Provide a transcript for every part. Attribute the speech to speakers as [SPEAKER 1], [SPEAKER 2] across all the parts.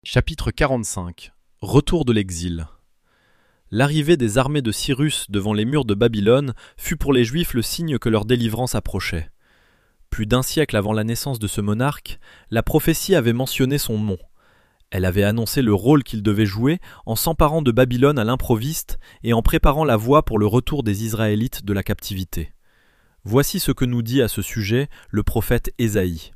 [SPEAKER 1] Chapitre 45. Retour de l'exil. L'arrivée des armées de Cyrus devant les murs de Babylone fut pour les Juifs le signe que leur délivrance approchait. Plus d'un siècle avant la naissance de ce monarque, la prophétie avait mentionné son nom. Elle avait annoncé le rôle qu'il devait jouer en s'emparant de Babylone à l'improviste et en préparant la voie pour le retour des Israélites de la captivité. Voici ce que nous dit à ce sujet le prophète Ésaïe.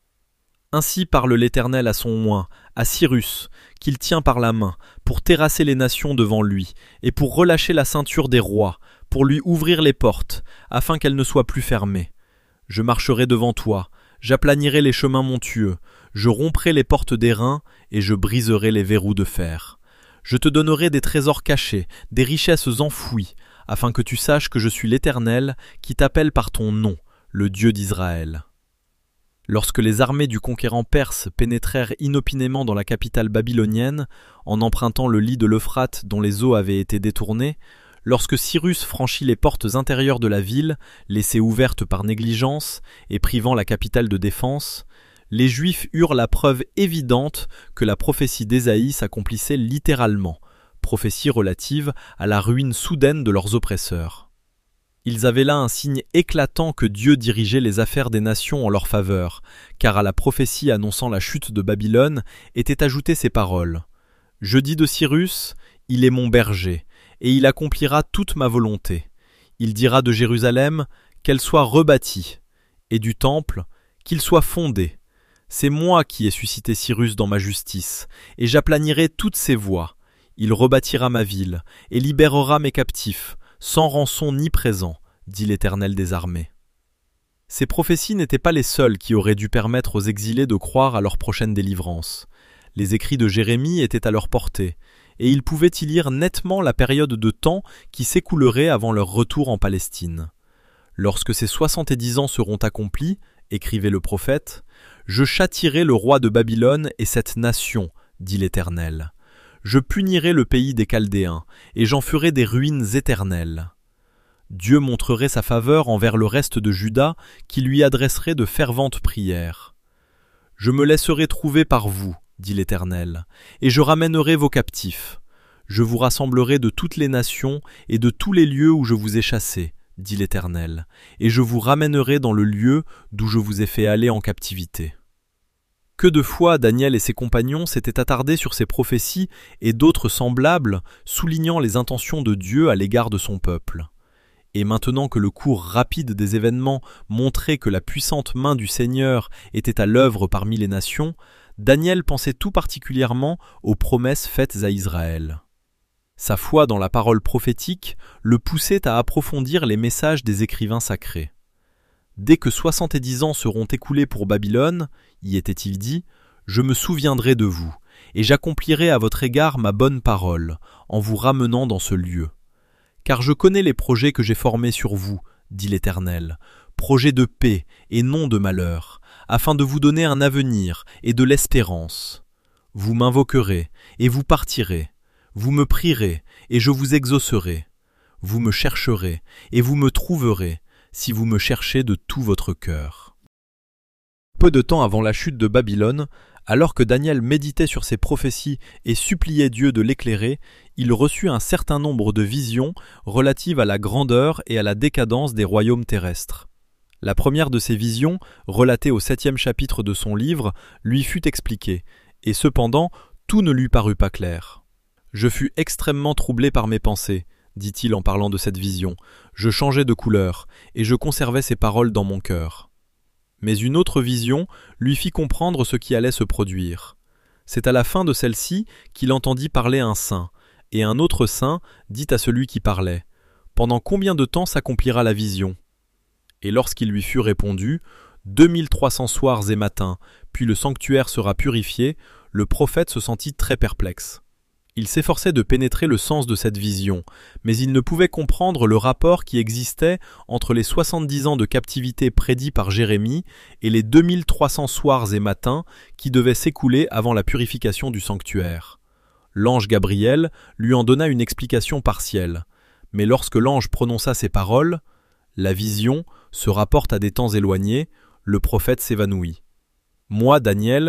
[SPEAKER 1] Ainsi parle l'Éternel à son oint, à Cyrus, qu'il tient par la main, pour terrasser les nations devant lui, et pour relâcher la ceinture des rois, pour lui ouvrir les portes, afin qu'elles ne soient plus fermées. Je marcherai devant toi, j'aplanirai les chemins montueux, je romprai les portes d'airain, et je briserai les verrous de fer. Je te donnerai des trésors cachés, des richesses enfouies, afin que tu saches que je suis l'Éternel, qui t'appelle par ton nom, le Dieu d'Israël. Lorsque les armées du conquérant perse pénétrèrent inopinément dans la capitale babylonienne, en empruntant le lit de l'Euphrate dont les eaux avaient été détournées, lorsque Cyrus franchit les portes intérieures de la ville, laissées ouvertes par négligence et privant la capitale de défense, les Juifs eurent la preuve évidente que la prophétie d'Ésaïe s'accomplissait littéralement, prophétie relative à la ruine soudaine de leurs oppresseurs. Ils avaient là un signe éclatant que Dieu dirigeait les affaires des nations en leur faveur, car à la prophétie annonçant la chute de Babylone étaient ajoutées ces paroles. « Je dis de Cyrus, il est mon berger, et il accomplira toute ma volonté. Il dira de Jérusalem, qu'elle soit rebâtie, et du temple, qu'il soit fondé. C'est moi qui ai suscité Cyrus dans ma justice, et j'aplanirai toutes ses voies. Il rebâtira ma ville, et libérera mes captifs, sans rançon ni présent, dit l'Éternel des armées. » Ces prophéties n'étaient pas les seules qui auraient dû permettre aux exilés de croire à leur prochaine délivrance. Les écrits de Jérémie étaient à leur portée, et ils pouvaient y lire nettement la période de temps qui s'écoulerait avant leur retour en Palestine. « Lorsque ces 70 ans seront accomplis, écrivait le prophète, je châtierai le roi de Babylone et cette nation, dit l'Éternel. Je punirai le pays des Chaldéens, et j'en ferai des ruines éternelles. Dieu montrerait sa faveur envers le reste de Juda, qui lui adresserait de ferventes prières. Je me laisserai trouver par vous, dit l'Éternel, et je ramènerai vos captifs. Je vous rassemblerai de toutes les nations et de tous les lieux où je vous ai chassés, dit l'Éternel, et je vous ramènerai dans le lieu d'où je vous ai fait aller en captivité. » Que de fois Daniel et ses compagnons s'étaient attardés sur ces prophéties et d'autres semblables, soulignant les intentions de Dieu à l'égard de son peuple. Et maintenant que le cours rapide des événements montrait que la puissante main du Seigneur était à l'œuvre parmi les nations, Daniel pensait tout particulièrement aux promesses faites à Israël. Sa foi dans la parole prophétique le poussait à approfondir les messages des écrivains sacrés. Dès que 70 ans seront écoulés pour Babylone, y était-il dit, je me souviendrai de vous, et j'accomplirai à votre égard ma bonne parole, en vous ramenant dans ce lieu. Car je connais les projets que j'ai formés sur vous, dit l'Éternel, projets de paix et non de malheur, afin de vous donner un avenir et de l'espérance. Vous m'invoquerez, et vous partirez. Vous me prierez, et je vous exaucerai. Vous me chercherez, et vous me trouverez, si vous me cherchez de tout votre cœur. Peu de temps avant la chute de Babylone, alors que Daniel méditait sur ces prophéties et suppliait Dieu de l'éclairer, il reçut un certain nombre de visions relatives à la grandeur et à la décadence des royaumes terrestres. La première de ces visions, relatée au 7e chapitre de son livre, lui fut expliquée, et cependant tout ne lui parut pas clair. « Je fus extrêmement troublé par mes pensées, dit-il en parlant de cette vision. Je changeais de couleur, et je conservais ces paroles dans mon cœur. » Mais une autre vision lui fit comprendre ce qui allait se produire. C'est à la fin de celle-ci qu'il entendit parler un saint, et un autre saint dit à celui qui parlait, « Pendant combien de temps s'accomplira la vision ?» Et lorsqu'il lui fut répondu, 2300 soirs et matins, puis le sanctuaire sera purifié, le prophète se sentit très perplexe. Il s'efforçait de pénétrer le sens de cette vision, mais il ne pouvait comprendre le rapport qui existait entre les 70 ans de captivité prédits par Jérémie et les 2300 soirs et matins qui devaient s'écouler avant la purification du sanctuaire. L'ange Gabriel lui en donna une explication partielle, mais lorsque l'ange prononça ces paroles, la vision se rapporte à des temps éloignés, le prophète s'évanouit. Moi, Daniel,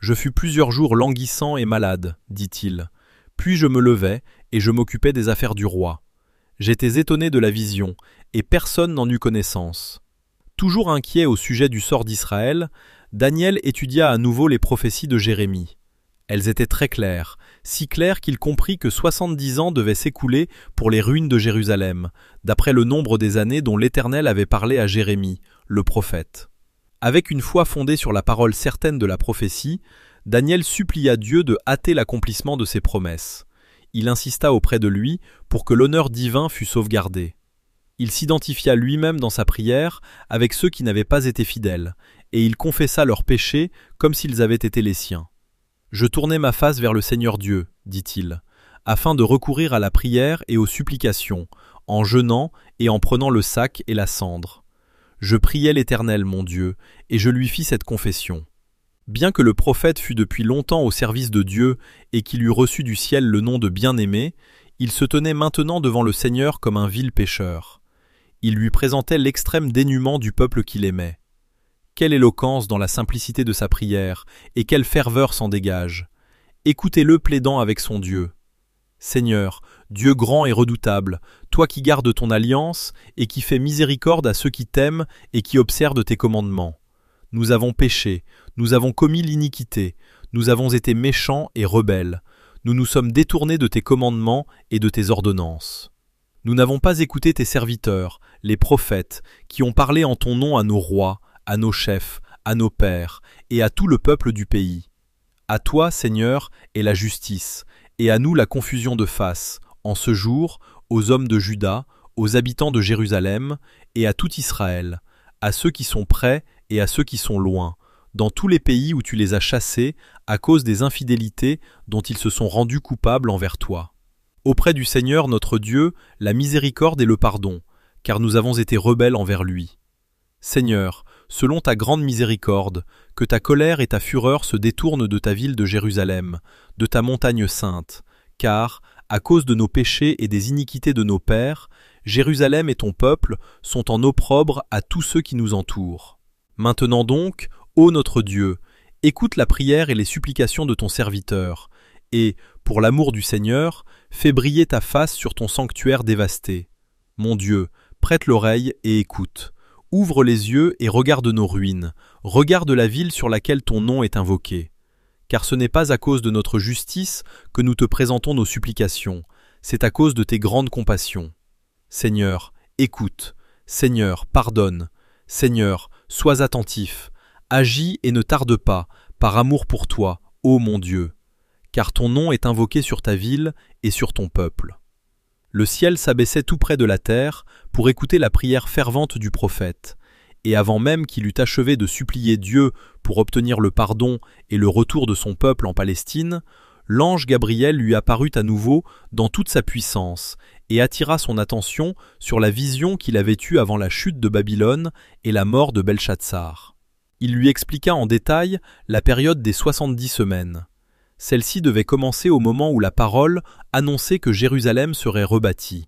[SPEAKER 1] Je fus plusieurs jours languissant et malade, dit-il. Puis je me levai, et je m'occupais des affaires du roi. J'étais étonné de la vision, et personne n'en eut connaissance. Toujours inquiet au sujet du sort d'Israël, Daniel étudia à nouveau les prophéties de Jérémie. Elles étaient très claires, si claires qu'il comprit que 70 ans devaient s'écouler pour les ruines de Jérusalem, d'après le nombre des années dont l'Éternel avait parlé à Jérémie, le prophète. Avec une foi fondée sur la parole certaine de la prophétie, Daniel supplia Dieu de hâter l'accomplissement de ses promesses. Il insista auprès de lui pour que l'honneur divin fût sauvegardé. Il s'identifia lui-même dans sa prière avec ceux qui n'avaient pas été fidèles, et il confessa leurs péchés comme s'ils avaient été les siens. « Je tournai ma face vers le Seigneur Dieu, dit-il, afin de recourir à la prière et aux supplications, en jeûnant et en prenant le sac et la cendre. Je priai l'Éternel, mon Dieu, et je lui fis cette confession. Bien que le prophète fût depuis longtemps au service de Dieu et qu'il eût reçu du ciel le nom de bien-aimé, il se tenait maintenant devant le Seigneur comme un vil pécheur. Il lui présentait l'extrême dénuement du peuple qu'il aimait. Quelle éloquence dans la simplicité de sa prière, et quelle ferveur s'en dégage. Écoutez-le plaidant avec son Dieu. Seigneur, Dieu grand et redoutable, toi qui gardes ton alliance et qui fais miséricorde à ceux qui t'aiment et qui observent tes commandements. Nous avons péché, nous avons commis l'iniquité, nous avons été méchants et rebelles, nous nous sommes détournés de tes commandements et de tes ordonnances. Nous n'avons pas écouté tes serviteurs, les prophètes, qui ont parlé en ton nom à nos rois, à nos chefs, à nos pères, et à tout le peuple du pays. À toi, Seigneur, est la justice, et à nous la confusion de face, en ce jour, aux hommes de Juda, aux habitants de Jérusalem, et à tout Israël, à ceux qui sont près et à ceux qui sont loin, dans tous les pays où tu les as chassés, à cause des infidélités dont ils se sont rendus coupables envers toi. Auprès du Seigneur notre Dieu, la miséricorde et le pardon, car nous avons été rebelles envers lui. Seigneur, selon ta grande miséricorde, que ta colère et ta fureur se détournent de ta ville de Jérusalem, de ta montagne sainte, car, à cause de nos péchés et des iniquités de nos pères, Jérusalem et ton peuple sont en opprobre à tous ceux qui nous entourent. Maintenant donc, ô notre Dieu, écoute la prière et les supplications de ton serviteur, et, pour l'amour du Seigneur, fais briller ta face sur ton sanctuaire dévasté. Mon Dieu, prête l'oreille et écoute. Ouvre les yeux et regarde nos ruines, regarde la ville sur laquelle ton nom est invoqué. Car ce n'est pas à cause de notre justice que nous te présentons nos supplications, c'est à cause de tes grandes compassions. Seigneur, écoute. Seigneur, pardonne. Seigneur, sois attentif. Agis et ne tarde pas, par amour pour toi, ô mon Dieu. Car ton nom est invoqué sur ta ville et sur ton peuple. Le ciel s'abaissait tout près de la terre pour écouter la prière fervente du prophète, et avant même qu'il eût achevé de supplier Dieu pour obtenir le pardon et le retour de son peuple en Palestine, l'ange Gabriel lui apparut à nouveau dans toute sa puissance et attira son attention sur la vision qu'il avait eue avant la chute de Babylone et la mort de Belchatsar. Il lui expliqua en détail la période des 70 semaines. Celle-ci devait commencer au moment où la parole annonçait que Jérusalem serait rebâtie.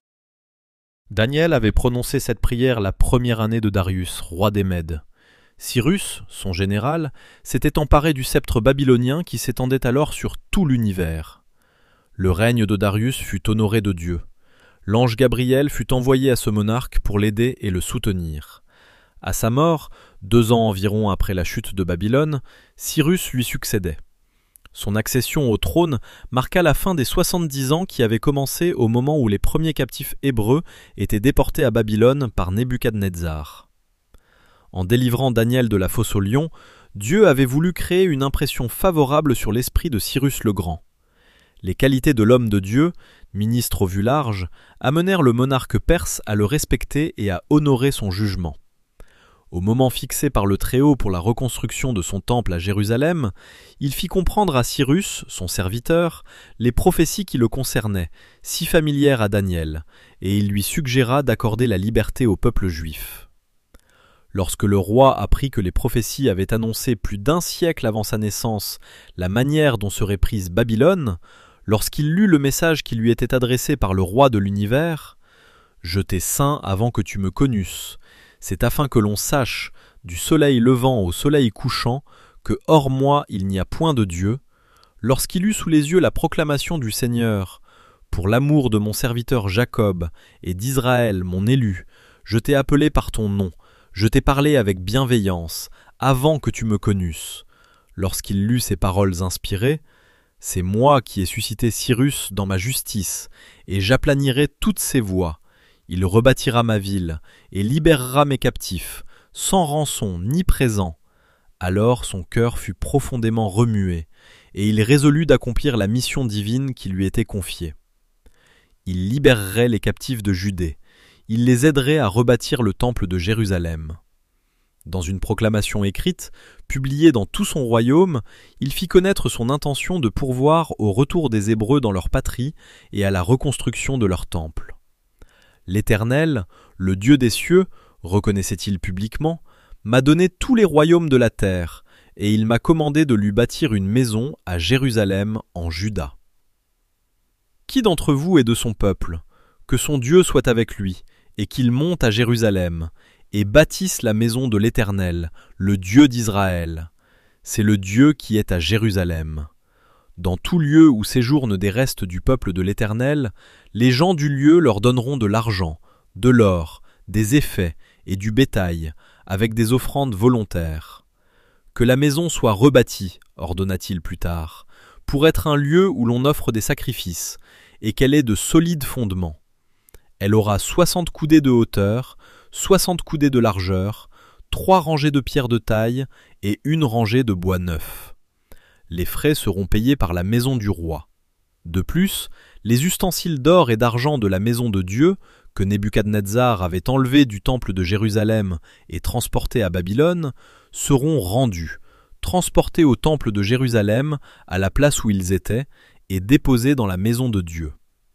[SPEAKER 1] Daniel avait prononcé cette prière la première année de Darius, roi des Mèdes. Cyrus, son général, s'était emparé du sceptre babylonien qui s'étendait alors sur tout l'univers. Le règne de Darius fut honoré de Dieu. L'ange Gabriel fut envoyé à ce monarque pour l'aider et le soutenir. À sa mort, 2 ans environ après la chute de Babylone, Cyrus lui succédait. Son accession au trône marqua la fin des 70 ans qui avaient commencé au moment où les premiers captifs hébreux étaient déportés à Babylone par Nebuchadnezzar. En délivrant Daniel de la fosse aux lions, Dieu avait voulu créer une impression favorable sur l'esprit de Cyrus le Grand. Les qualités de l'homme de Dieu, ministre au vu large, amenèrent le monarque perse à le respecter et à honorer son jugement. Au moment fixé par le Très-Haut pour la reconstruction de son temple à Jérusalem, il fit comprendre à Cyrus, son serviteur, les prophéties qui le concernaient, si familières à Daniel, et il lui suggéra d'accorder la liberté au peuple juif. Lorsque le roi apprit que les prophéties avaient annoncé plus d'1 siècle avant sa naissance la manière dont serait prise Babylone, lorsqu'il lut le message qui lui était adressé par le roi de l'univers, « Je t'ai ceint avant que tu me connusses », c'est afin que l'on sache, du soleil levant au soleil couchant, que hors moi il n'y a point de Dieu, lorsqu'il eut sous les yeux la proclamation du Seigneur, pour l'amour de mon serviteur Jacob et d'Israël mon élu, je t'ai appelé par ton nom, je t'ai parlé avec bienveillance, avant que tu me connusses. Lorsqu'il lut ces paroles inspirées, c'est moi qui ai suscité Cyrus dans ma justice, et j'aplanirai toutes ses voies. Il rebâtira ma ville, et libérera mes captifs, sans rançon ni présent. Alors son cœur fut profondément remué, et il résolut d'accomplir la mission divine qui lui était confiée. Il libérerait les captifs de Judée, il les aiderait à rebâtir le temple de Jérusalem. Dans une proclamation écrite, publiée dans tout son royaume, il fit connaître son intention de pourvoir au retour des Hébreux dans leur patrie et à la reconstruction de leur temple. L'Éternel, le Dieu des cieux, reconnaissait-il publiquement, m'a donné tous les royaumes de la terre, et il m'a commandé de lui bâtir une maison à Jérusalem en Juda. Qui d'entre vous est de son peuple? Que son Dieu soit avec lui, et qu'il monte à Jérusalem, et bâtisse la maison de l'Éternel, le Dieu d'Israël. C'est le Dieu qui est à Jérusalem. Dans tout lieu où séjournent des restes du peuple de l'Éternel, les gens du lieu leur donneront de l'argent, de l'or, des effets et du bétail, avec des offrandes volontaires. Que la maison soit rebâtie, ordonna-t-il plus tard, pour être un lieu où l'on offre des sacrifices, et qu'elle ait de solides fondements. Elle aura 60 coudées de hauteur, 60 coudées de largeur, 3 rangées de pierres de taille et 1 rangée de bois neuf. Les frais seront payés par la maison du roi. De plus, les ustensiles d'or et d'argent de la maison de Dieu, que Nebuchadnezzar avait enlevés du temple de Jérusalem et transportés à Babylone, seront rendus, transportés au temple de Jérusalem, à la place où ils étaient, et déposés dans la maison de Dieu.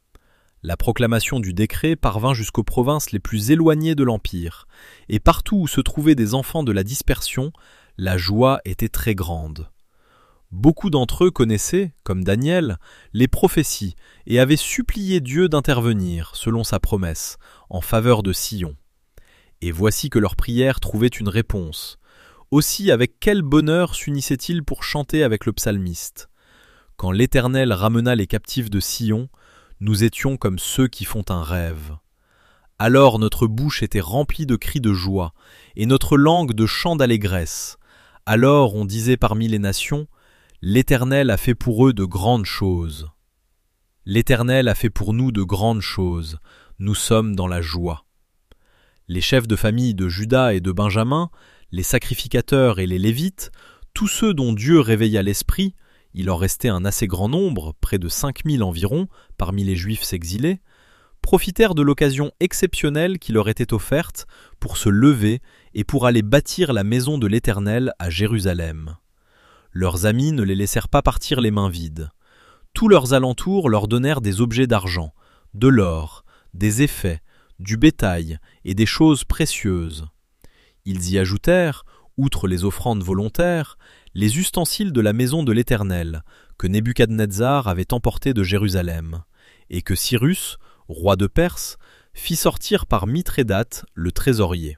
[SPEAKER 1] La proclamation du décret parvint jusqu'aux provinces les plus éloignées de l'Empire, et partout où se trouvaient des enfants de la dispersion, la joie était très grande. Beaucoup d'entre eux connaissaient, comme Daniel, les prophéties et avaient supplié Dieu d'intervenir, selon sa promesse, en faveur de Sion. Et voici que leurs prières trouvaient une réponse. Aussi avec quel bonheur s'unissaient-ils pour chanter avec le psalmiste. Quand l'Éternel ramena les captifs de Sion, nous étions comme ceux qui font un rêve. Alors notre bouche était remplie de cris de joie, et notre langue de chants d'allégresse. Alors on disait parmi les nations, l'Éternel a fait pour eux de grandes choses. L'Éternel a fait pour nous de grandes choses, nous sommes dans la joie. Les chefs de famille de Juda et de Benjamin, les sacrificateurs et les Lévites, tous ceux dont Dieu réveilla l'esprit, il en restait un assez grand nombre, près de 5000 environ, parmi les Juifs exilés, profitèrent de l'occasion exceptionnelle qui leur était offerte pour se lever et pour aller bâtir la maison de l'Éternel à Jérusalem. Leurs amis ne les laissèrent pas partir les mains vides. Tous leurs alentours leur donnèrent des objets d'argent, de l'or, des effets, du bétail et des choses précieuses. Ils y ajoutèrent, outre les offrandes volontaires, les ustensiles de la maison de l'Éternel, que Nebuchadnezzar avait emportés de Jérusalem, et que Cyrus, roi de Perse, fit sortir par Mithrédate, le trésorier.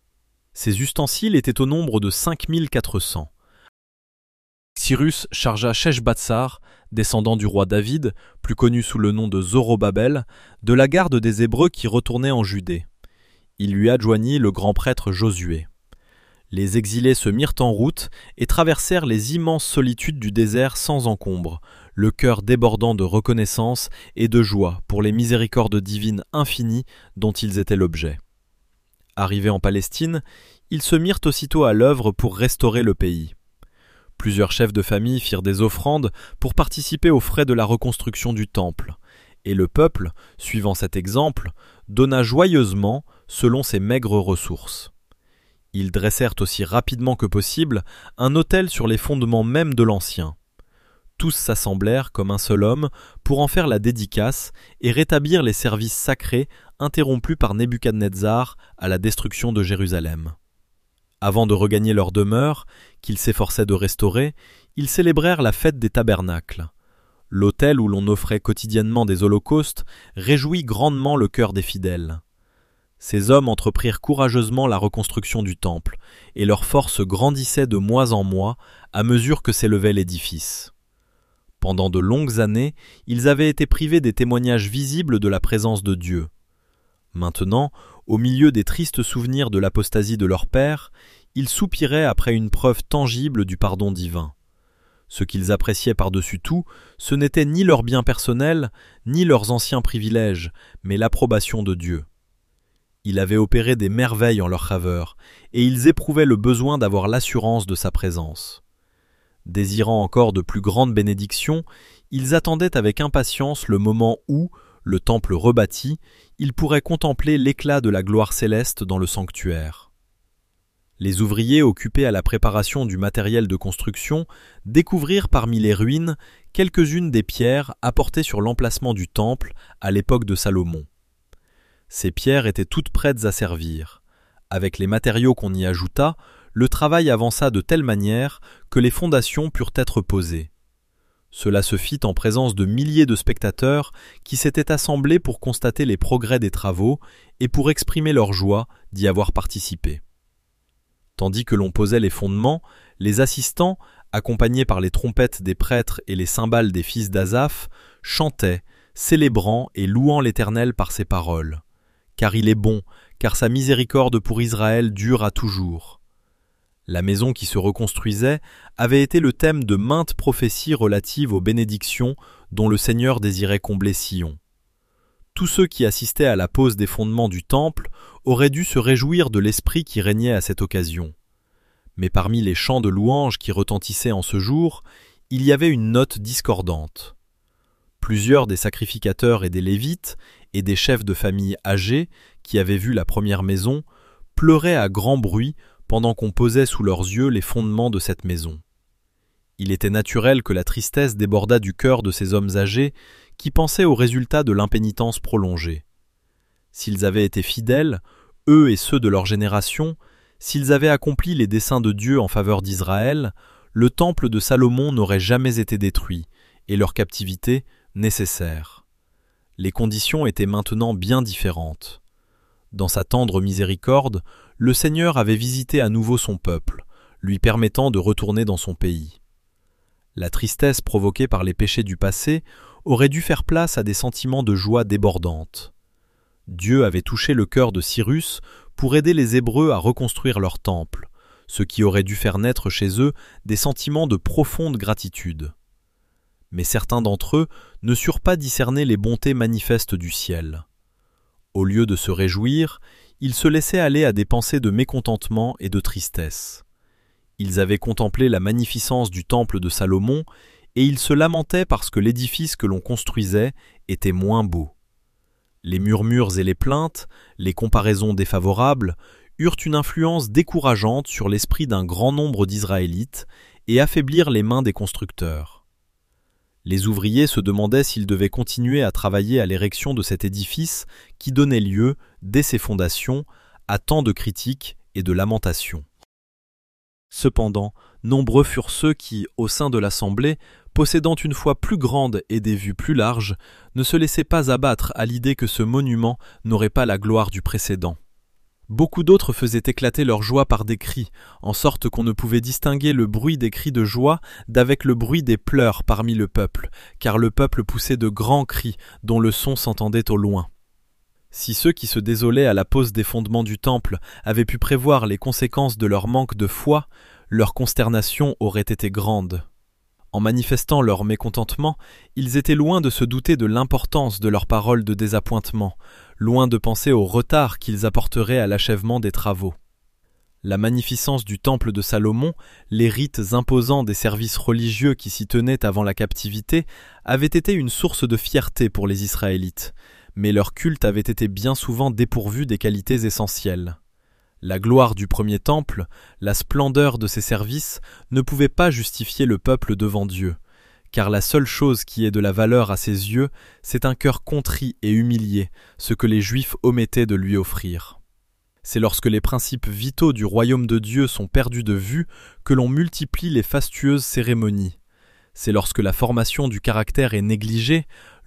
[SPEAKER 1] Ces ustensiles étaient au nombre de 5400. Cyrus chargea Sheshbatsar, descendant du roi David, plus connu sous le nom de Zorobabel, de la garde des Hébreux qui retournaient en Judée. Il lui adjoignit le grand prêtre Josué. Les exilés se mirent en route et traversèrent les immenses solitudes du désert sans encombre, le cœur débordant de reconnaissance et de joie pour les miséricordes divines infinies dont ils étaient l'objet. Arrivés en Palestine, ils se mirent aussitôt à l'œuvre pour restaurer le pays. Plusieurs chefs de famille firent des offrandes pour participer aux frais de la reconstruction du temple, et le peuple, suivant cet exemple, donna joyeusement selon ses maigres ressources. Ils dressèrent aussi rapidement que possible un autel sur les fondements mêmes de l'ancien. Tous s'assemblèrent comme un seul homme pour en faire la dédicace et rétablir les services sacrés interrompus par Nebuchadnezzar à la destruction de Jérusalem. Avant de regagner leur demeure, qu'ils s'efforçaient de restaurer, ils célébrèrent la fête des tabernacles. L'autel où l'on offrait quotidiennement des holocaustes réjouit grandement le cœur des fidèles. Ces hommes entreprirent courageusement la reconstruction du temple, et leur force grandissait de mois en mois à mesure que s'élevait l'édifice. Pendant de longues années, ils avaient été privés des témoignages visibles de la présence de Dieu. Maintenant, au milieu des tristes souvenirs de l'apostasie de leur père, ils soupiraient après une preuve tangible du pardon divin. Ce qu'ils appréciaient par-dessus tout, ce n'était ni leurs biens personnels, ni leurs anciens privilèges, mais l'approbation de Dieu. Il avait opéré des merveilles en leur faveur, et ils éprouvaient le besoin d'avoir l'assurance de sa présence. Désirant encore de plus grandes bénédictions, ils attendaient avec impatience le moment où, le temple rebâti, ils pourraient contempler l'éclat de la gloire céleste dans le sanctuaire. Les ouvriers occupés à la préparation du matériel de construction découvrirent parmi les ruines quelques-unes des pierres apportées sur l'emplacement du temple à l'époque de Salomon. Ces pierres étaient toutes prêtes à servir. Avec les matériaux qu'on y ajouta, le travail avança de telle manière que les fondations purent être posées. Cela se fit en présence de milliers de spectateurs qui s'étaient assemblés pour constater les progrès des travaux et pour exprimer leur joie d'y avoir participé. Tandis que l'on posait les fondements, les assistants, accompagnés par les trompettes des prêtres et les cymbales des fils d'Asaph, chantaient, célébrant et louant l'Éternel par ses paroles. Car il est bon, car sa miséricorde pour Israël dure à toujours. La maison qui se reconstruisait avait été le thème de maintes prophéties relatives aux bénédictions dont le Seigneur désirait combler Sion. Tous ceux qui assistaient à la pose des fondements du temple auraient dû se réjouir de l'esprit qui régnait à cette occasion. Mais parmi les chants de louanges qui retentissaient en ce jour, il y avait une note discordante. Plusieurs des sacrificateurs et des Lévites et des chefs de famille âgés qui avaient vu la première maison pleuraient à grand bruit pendant qu'on posait sous leurs yeux les fondements de cette maison. Il était naturel que la tristesse débordât du cœur de ces hommes âgés qui pensaient au résultat de l'impénitence prolongée. S'ils avaient été fidèles, eux et ceux de leur génération, s'ils avaient accompli les desseins de Dieu en faveur d'Israël, le temple de Salomon n'aurait jamais été détruit, et leur captivité nécessaire. Les conditions étaient maintenant bien différentes. Dans sa tendre miséricorde, le Seigneur avait visité à nouveau son peuple, lui permettant de retourner dans son pays. La tristesse provoquée par les péchés du passé aurait dû faire place à des sentiments de joie débordante. Dieu avait touché le cœur de Cyrus pour aider les Hébreux à reconstruire leur temple, ce qui aurait dû faire naître chez eux des sentiments de profonde gratitude. Mais certains d'entre eux ne surent pas discerner les bontés manifestes du ciel. Au lieu de se réjouir, ils se laissaient aller à des pensées de mécontentement et de tristesse. Ils avaient contemplé la magnificence du temple de Salomon et ils se lamentaient parce que l'édifice que l'on construisait était moins beau. Les murmures et les plaintes, les comparaisons défavorables, eurent une influence décourageante sur l'esprit d'un grand nombre d'Israélites et affaiblirent les mains des constructeurs. Les ouvriers se demandaient s'ils devaient continuer à travailler à l'érection de cet édifice qui donnait lieu, dès ses fondations, à tant de critiques et de lamentations. Cependant, nombreux furent ceux qui, au sein de l'assemblée, possédant une foi plus grande et des vues plus larges, ne se laissaient pas abattre à l'idée que ce monument n'aurait pas la gloire du précédent. Beaucoup d'autres faisaient éclater leur joie par des cris, en sorte qu'on ne pouvait distinguer le bruit des cris de joie d'avec le bruit des pleurs parmi le peuple, car le peuple poussait de grands cris dont le son s'entendait au loin. Si ceux qui se désolaient à la pose des fondements du temple avaient pu prévoir les conséquences de leur manque de foi, leur consternation aurait été grande. En manifestant leur mécontentement, ils étaient loin de se douter de l'importance de leurs paroles de désappointement, loin de penser au retard qu'ils apporteraient à l'achèvement des travaux. La magnificence du temple de Salomon, les rites imposants des services religieux qui s'y tenaient avant la captivité, avaient été une source de fierté pour les Israélites, mais leur culte avait été bien souvent dépourvu des qualités essentielles. La gloire du premier temple, la splendeur de ses services ne pouvaient pas justifier le peuple devant Dieu, car la seule chose qui ait de la valeur à ses yeux, c'est un cœur contrit et humilié, ce que les Juifs omettaient de lui offrir. C'est lorsque les principes vitaux du royaume de Dieu sont perdus de vue que l'on multiplie les fastueuses cérémonies. C'est lorsque la formation du caractère est négligée,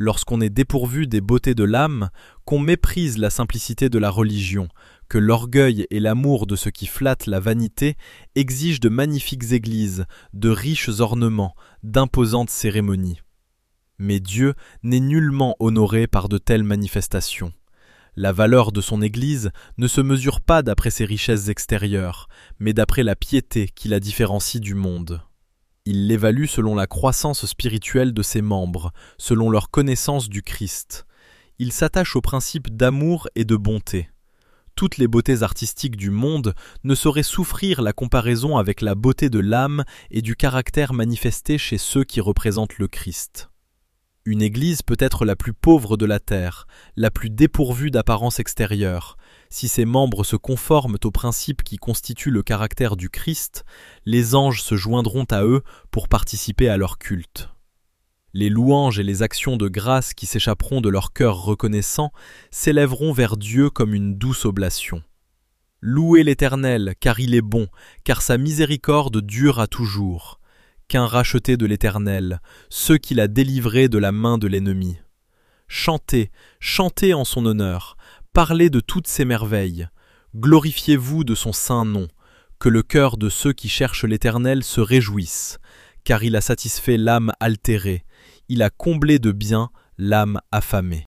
[SPEAKER 1] lorsqu'on est dépourvu des beautés de l'âme, qu'on méprise la simplicité de la religion, que l'orgueil et l'amour de ce qui flatte la vanité exigent de magnifiques églises, de riches ornements, d'imposantes cérémonies. Mais Dieu n'est nullement honoré par de telles manifestations. La valeur de son Église ne se mesure pas d'après ses richesses extérieures, mais d'après la piété qui la différencie du monde. Il l'évalue selon la croissance spirituelle de ses membres, selon leur connaissance du Christ. Il s'attache au principe d'amour et de bonté. Toutes les beautés artistiques du monde ne sauraient souffrir la comparaison avec la beauté de l'âme et du caractère manifesté chez ceux qui représentent le Christ. Une église peut être la plus pauvre de la terre, la plus dépourvue d'apparence extérieure. Si ses membres se conforment aux principes qui constituent le caractère du Christ, les anges se joindront à eux pour participer à leur culte. Les louanges et les actions de grâce qui s'échapperont de leur cœur reconnaissant s'élèveront vers Dieu comme une douce oblation. Louez l'Éternel, car il est bon, car sa miséricorde dure à toujours. Qu'un racheté de l'Éternel, ceux qu'il a délivrés de la main de l'ennemi. Chantez, chantez en son honneur, parlez de toutes ses merveilles, glorifiez-vous de son saint nom, que le cœur de ceux qui cherchent l'Éternel se réjouisse, car il a satisfait l'âme altérée, il a comblé de bien l'âme affamée.